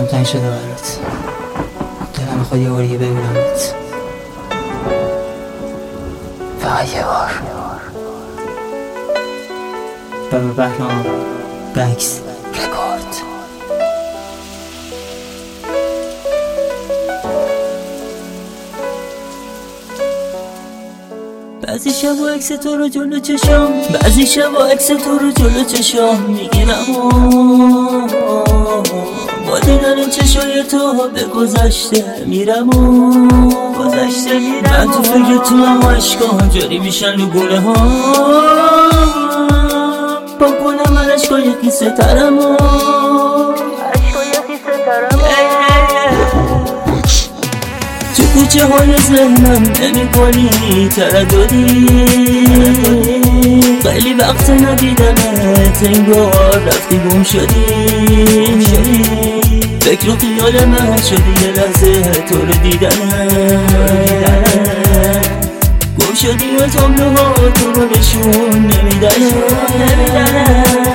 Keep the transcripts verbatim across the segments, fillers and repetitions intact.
دلم تنگ شده برات، دلم میخواد یه بار دیگه ببینمت، فقط یه بار. بابا بهرام بکس رکورد. بعضی شبا عکس تو رو جلو چشام، بعضی شبا عکس تو رو جلو چشام میگیرم و با دیدن چشای تو به گذشته میرم و گذشته میرم. من تو فکر تو هم عشقام جاری میشن رو گونه ها، با گونه من عشقای قیصه ترم و عشقای قیصه ترم. تو کوچه های ذهنم نمی کنی ترددی، خیلی وقت ندیدمت انگار رفتی گم شدی. فکر و خیال من شدی یه لحظه تو رو دیدنم، گم شدی و تابلوها تو رو نشون نمیدنم.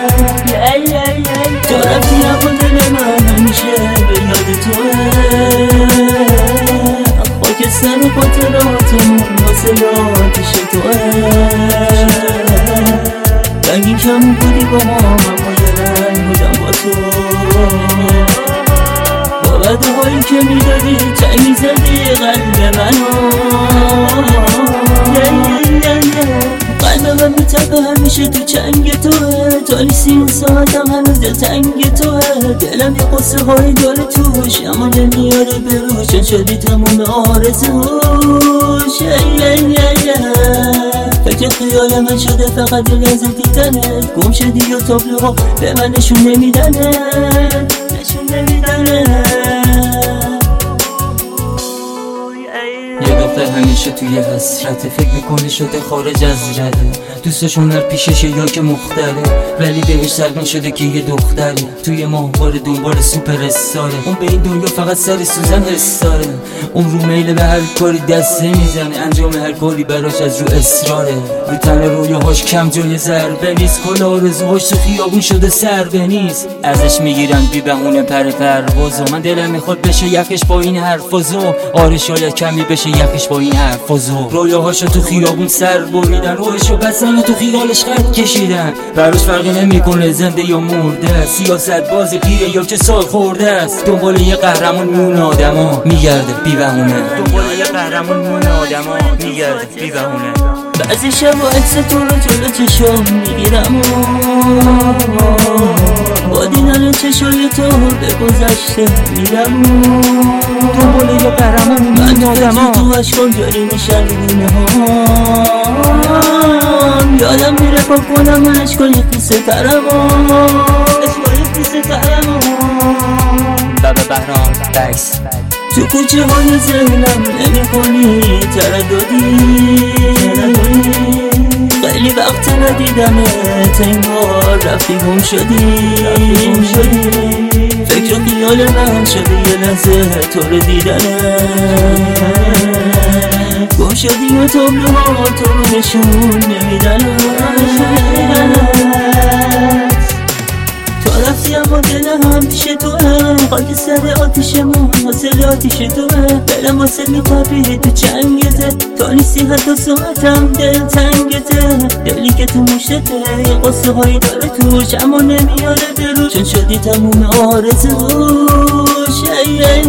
تو رفتی اما دل من همیشه به یاد توه، خاکستر خاطراتمون واسه یادش توه. رنگی کم بودی با ما اما یه رنگ بودم با تو، با وعده هایی که میدادی چنگ میزدی قلب منو. قلب من میتپه همیشه تو چنگ توه، تا نیستی اون ساعتم هنوز دلتنگ توه. دلم یه قصه هایی داره توش اما نمیاره بروش، چون شدی تموم آرزوش. فکر خیال من شده فقط یه لحظه دیدنت، گم شدی و تابلوها به من نشون نمیدنه، نشون نمیدنه. یه دختر همیشه توی حسرت، فکر میکنه شده خارج از رده، دوستشون هر پیششه یا که مختره، ولی بهش سرگان شده که یه دختره توی ماهوار دنبال سوپر استاره. اون به این دنیا فقط سر سوزن حس داره، اون رو میله به هر کاری دست میزنه، انجام هر کاری براش از رو اصراره. رو تن رویاهاش کم جای ضربه نیست، کل آرزوهاش تو خیابون شده سربه نیست. ازش میگیرن بی بهونه پر پروازو، من دلم میخواد بشه یخش با این حرفازو. آره شاید کمی بشه یخش با این حرفازو. رویاهاشو تو خیابون سر بریدن، روحشو بسن تو خیالش خط کشیدن. براش فرقی نمیکنه زنده یا مرده، سیاست باز پیره یا که سال خورده است. دنبال یه قهرمان میون آدما میگرده بی بهونه، دنبال یه قهرمان میون آدما میگرده بی بهونه. بعضی شبا عکس تو رو جلو چشام میگیرم و با دیدن چشای تو به گذشته میرم و دنبال یه قهرمان میون آدما. تو عشقام جاری میشن گونه ها، یادم میره با کنم من عشقای قیصه ترم و عشقای قیصه ترم و بابا بهرام بکس. تو کوچه های ذهنم نمی کنی ترددی، خیلی وقت ندیدمت انگار رفتی گم شدی. فکر و خیال من شده یه لحظه تو رو دیدنم، گم شدی و تابلوها تو رو نشون نمیدنم. تو رفتی اما دلم پیش توه، خاک سر آتیشمون حاصل آتیش توه. دلم واسه میتپیده تو چنگته، تا نیستی حتی ساعتم دل تنگته. دلی که تو مشتته یه قصه هایی داره توش اما نمیاره بروش، چون شدی تموم آرزوش.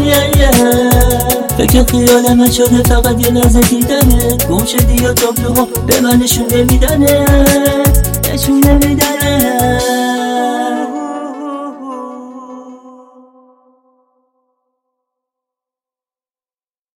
فکر خیال من شده فقط یه لحظه دیدنت، گم شدی یا تابلوها به من نشون نمیدنه، نشون نمیدنه.